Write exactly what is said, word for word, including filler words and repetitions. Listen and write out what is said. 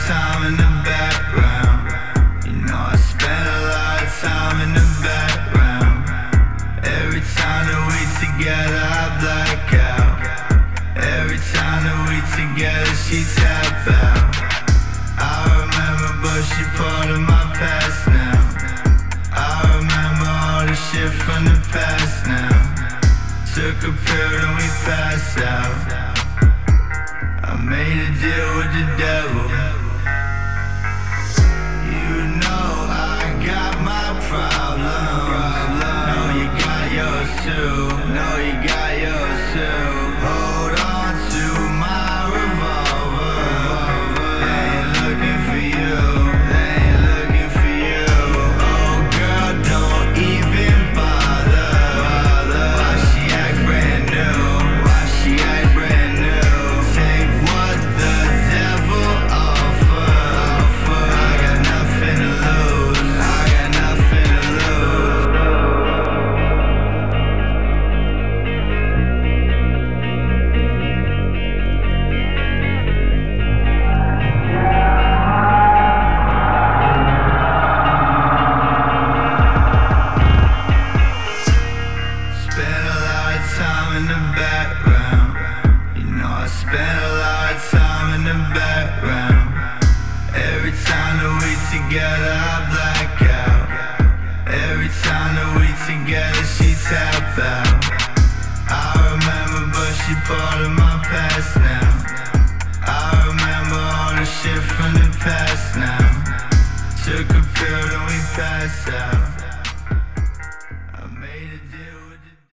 time in the background. You know I spend a lot of time in the background. Every time that we together I black out. Every time that we together she tap out. I remember but she part of my past now. I remember all the shit from the past now. Took a pill and we passed out. I made a deal with the devil. You know I got my problems. Know you got yours too. Know you got yours too. Hold on to my revolver. They ain't looking for you. They ain't looking for you. Oh girl, don't even bother. Why she act brand new? Why she act brand new? Take what the devil offer. I got nothing to lose. I got nothing to lose. Spend a lot of time in the background. You know I spend a lot of time in the background. Every time that we together I black out. Every time that we together she tap out. I remember but she part of my past now. I remember all the shit from the past now. Took a pill and we passed out.